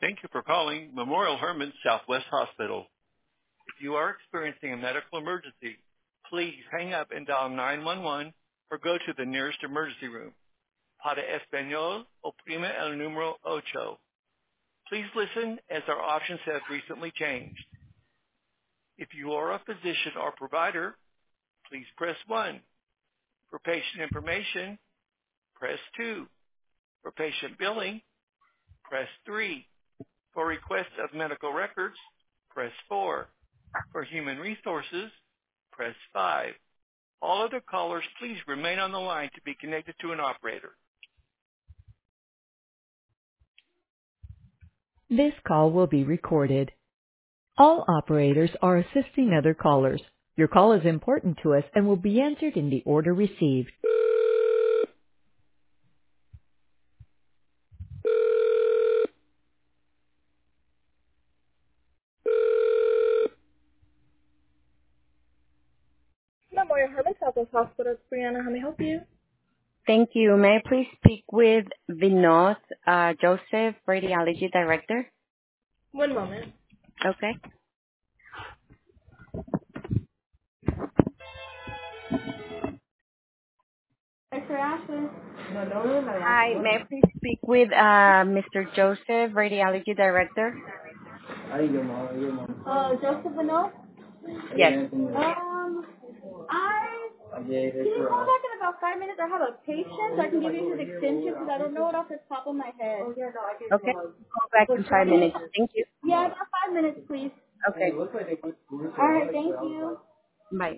Thank you for calling Memorial Hermann Southwest Hospital. If you are experiencing a medical emergency, please hang up and dial 911 or go to the nearest emergency room. Para Español, oprime el número ocho. Please listen as our options have recently changed. If you are a physician or provider, please press 1. For patient information, press 2. For patient billing, press 3. For requests of medical records, press 4. For human resources, press 5. All other callers, please remain on the line to be connected to an operator. This call will be recorded. All operators are assisting other callers. Your call is important to us and will be answered in the order received. Memorial Hermann Southwest Hospital, it's Brianna. How may I help you? Thank you. May I please speak with Vinod Joseph, Radiology Director? One moment. Okay. Thanks for asking. Hi. May I please speak with Mr. Joseph, Radiology Director? Joseph Vinod? Yes. Can you call back in about 5 minutes? I have a patient, so I can give you his extension because I don't know it off the top of my head. Okay. Call back in 5 minutes. Thank you. Yeah, about 5 minutes, please. Okay. All right, thank you. Bye.